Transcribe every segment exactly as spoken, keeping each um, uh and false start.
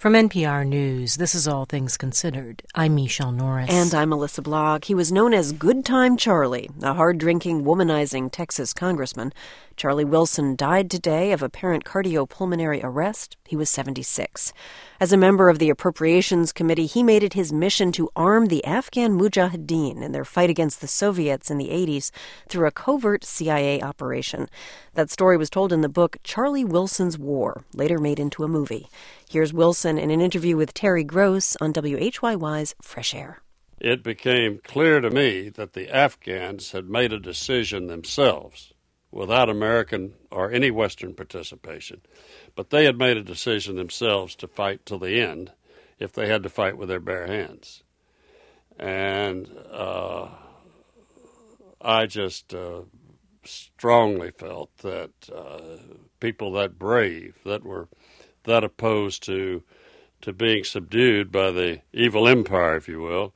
From N P R News, this is All Things Considered. I'm Michelle Norris. And I'm Melissa Blog. He was known as Good Time Charlie, a hard-drinking, womanizing Texas congressman. Charlie Wilson died today of apparent cardiopulmonary arrest. He was seventy-six. As a member of the Appropriations Committee, he made it his mission to arm the Afghan Mujahideen in their fight against the Soviets in the eighties through a covert C I A operation. That story was told in the book Charlie Wilson's War, later made into a movie. Here's Wilson in an interview with Terry Gross on W H Y Y's Fresh Air. It became clear to me that the Afghans had made a decision themselves, without American or any Western participation. But they had made a decision themselves to fight till the end if they had to fight with their bare hands. And uh, I just uh, strongly felt that uh, people that brave, that were that opposed to to being subdued by the evil empire, if you will,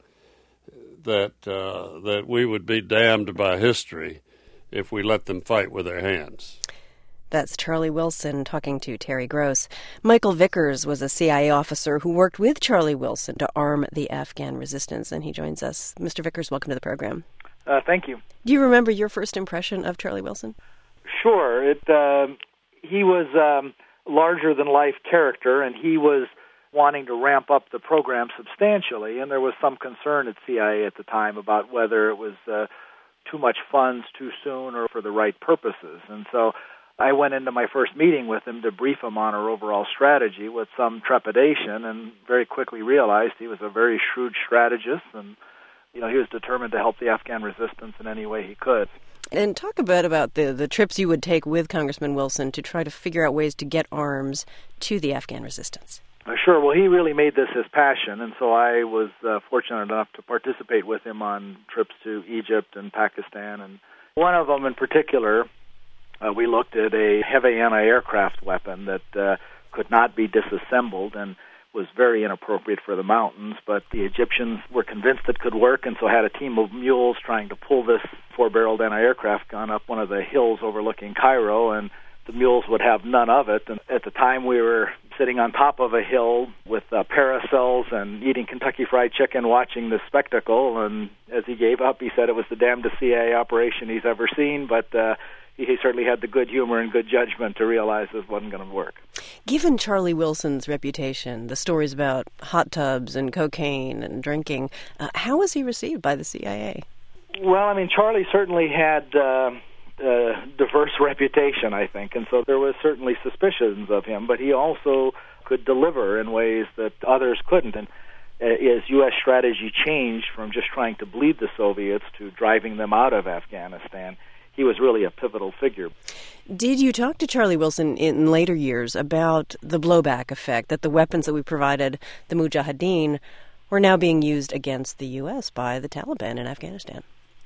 that uh, that we would be damned by history if we let them fight with their hands. That's Charlie Wilson talking to Terry Gross. Michael Vickers was a C I A officer who worked with Charlie Wilson to arm the Afghan resistance, and he joins us. Mister Vickers, welcome to the program. Uh, thank you. Do you remember your first impression of Charlie Wilson? Sure. It uh, he was um, larger-than-life character, and he was wanting to ramp up the program substantially, and there was some concern at C I A at the time about whether it was uh, too much funds too soon or for the right purposes. And so I went into my first meeting with him to brief him on our overall strategy with some trepidation, and very quickly realized he was a very shrewd strategist, and you know he was determined to help the Afghan resistance in any way he could. And talk a bit about the, the trips you would take with Congressman Wilson to try to figure out ways to get arms to the Afghan resistance. Uh, sure. Well, he really made this his passion, and so I was uh, fortunate enough to participate with him on trips to Egypt and Pakistan. And one of them in particular, uh, we looked at a heavy anti-aircraft weapon that uh, could not be disassembled and was very inappropriate for the mountains, but the Egyptians were convinced it could work, and so had a team of mules trying to pull this four-barreled anti-aircraft gun up one of the hills overlooking Cairo, and the mules would have none of it. And at the time, we were sitting on top of a hill with uh, parasols and eating Kentucky Fried Chicken, watching this spectacle. And as he gave up, he said it was the damnedest C I A operation he's ever seen, but uh, he certainly had the good humor and good judgment to realize this wasn't going to work. Given Charlie Wilson's reputation, the stories about hot tubs and cocaine and drinking, uh, how was he received by the C I A? Well, I mean, Charlie certainly had Uh, Uh, diverse reputation, I think, and so there was certainly suspicions of him, but he also could deliver in ways that others couldn't. And uh, as U S strategy changed from just trying to bleed the Soviets to driving them out of Afghanistan, he was really a pivotal figure. Did you talk to Charlie Wilson in later years about the blowback effect, that the weapons that we provided the Mujahideen were now being used against the U S by the Taliban in Afghanistan?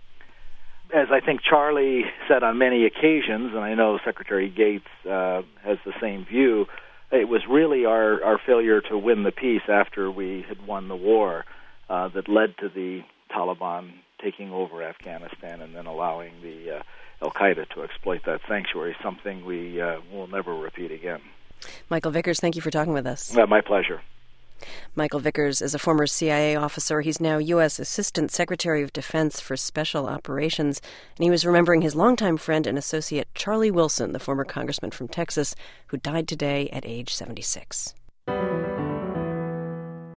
As I think Charlie said on many occasions, and I know Secretary Gates uh, has the same view, it was really our, our failure to win the peace after we had won the war uh, that led to the Taliban taking over Afghanistan and then allowing the uh, al-Qaeda to exploit that sanctuary, something we uh, will never repeat again. Michael Vickers, thank you for talking with us. Uh, my pleasure. Michael Vickers is a former C I A officer. He's now U S Assistant Secretary of Defense for Special Operations, and he was remembering his longtime friend and associate Charlie Wilson, the former congressman from Texas, who died today at age seventy-six.